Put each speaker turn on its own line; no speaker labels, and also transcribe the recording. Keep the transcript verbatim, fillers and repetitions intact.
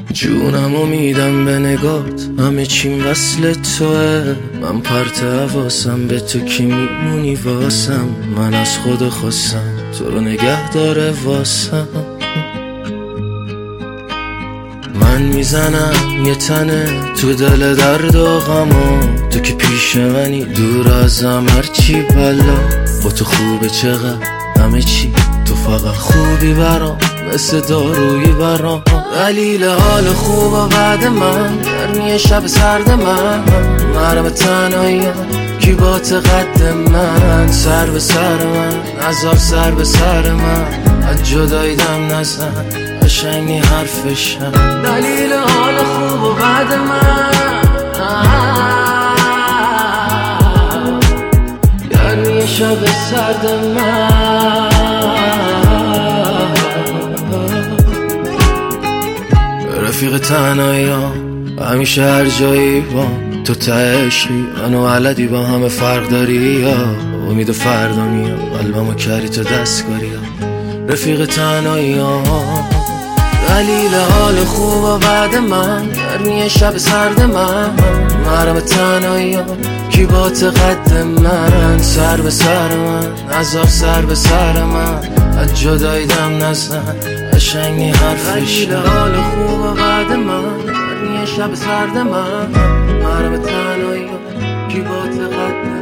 جونمو میدم به نگات، همه چیم وصل توه. من پرت حواسم به تو که میمونی واسم. من از خود خواستم تو رو نگه داره واسم. من میزنم یه تنه تو دل درد و غما، تو که پیش منی دور ازم هرچی بلا. با تو خوبه چقدر همه چی، تو فقط خوبی برام مثل دارویی برام. دلیل حال خوب و بعد من گرمی شب سرد من، مرم تنهاییم کی با تقد من. سر به سر من نزار سر به سر من، از جدایی دم نزن قشنگی حرفشم. دلیل حال خوب و بعد من گرمی شب سرد من. رفیق تنهاییام همیشه هر جایی با تو تهشی، منو علدی با همه فرق داری یا امید فردا میام قلبمو کردی تو دستکاری ها. رفیق تنهاییام دلیل حال خوب و بعد من گرمی شب سرد من، مرم تنهاییام کی با تقد من. سر به سر من نزار سر به سر من، از جدایی دم نزن قشنگی حرفش. دلیل حال خوب و بعد من گرمی شب سرد من، مرم تنهاییام کی با تقد